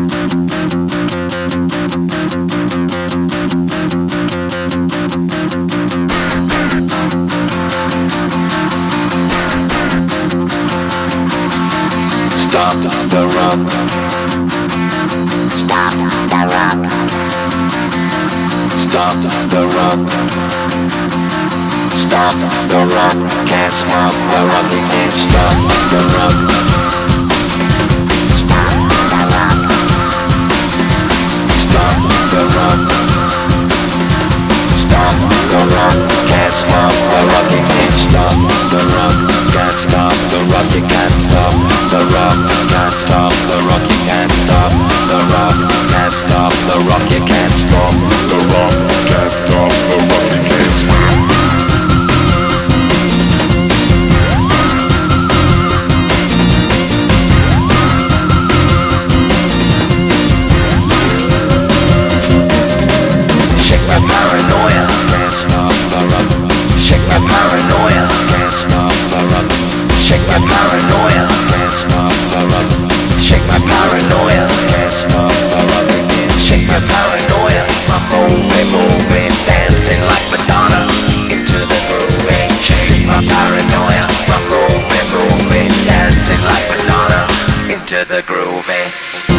Stop the rock. Stop the rock. Stop the rock. Stop the rock. Can't stop the rock. You can't stop the rock. Stop the rock. Stop the rock. Stop the rock. Can't stop the rock. You can't stop the rock. Can't stop the rock. You can't stop the rock. Can't stop the rock. You can't stop the rock. Can't stop the rock. You can't stop the rock. Can't stop the rock. You can't stop. Shake my paranoia. Can't stop the rock. Shake my paranoia. Can't stop the rock. Shake my paranoia. Can't stop the rock. Shake my paranoia. Can't stop the rock. Shake my paranoia. I'm moving, dancing like Madonna into the groove. Shake my paranoia. I'm moving, dancing like Madonna into the groove.